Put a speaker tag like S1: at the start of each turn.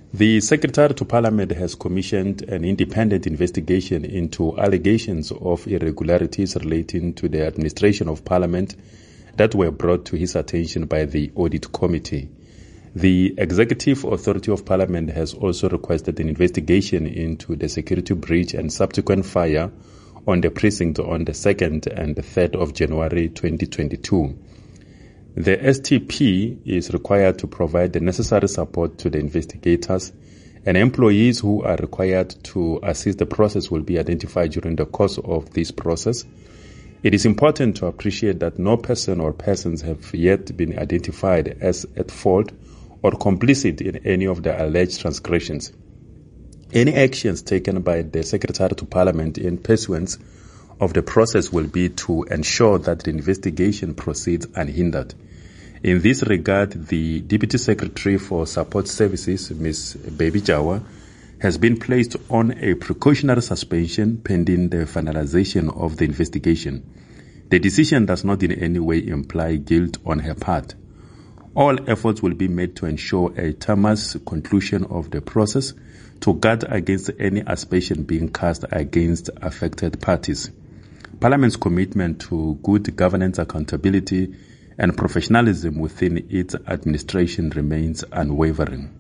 S1: The Secretary to Parliament has commissioned an independent investigation into allegations of irregularities relating to the administration of Parliament that were brought to his attention by the Audit Committee. The Executive Authority of Parliament has also requested an investigation into the security breach and subsequent fire on the precinct on the 2nd and the 3rd of January 2022. The STP is required to provide the necessary support to the investigators, and employees who are required to assist the process will be identified during the course of this process. It is important to appreciate that no person or persons have yet been identified as at fault or complicit in any of the alleged transgressions. Any actions taken by the Secretary to Parliament in pursuance of the process will be to ensure that the investigation proceeds unhindered. In this regard, the Deputy Secretary for Support Services, Ms. Baby Jawa, has been placed on a precautionary suspension pending the finalization of the investigation. The decision does not in any way imply guilt on her part. All efforts will be made to ensure a timely conclusion of the process to guard against any aspersion being cast against affected parties. Parliament's commitment to good governance, accountability, and professionalism within its administration remains unwavering.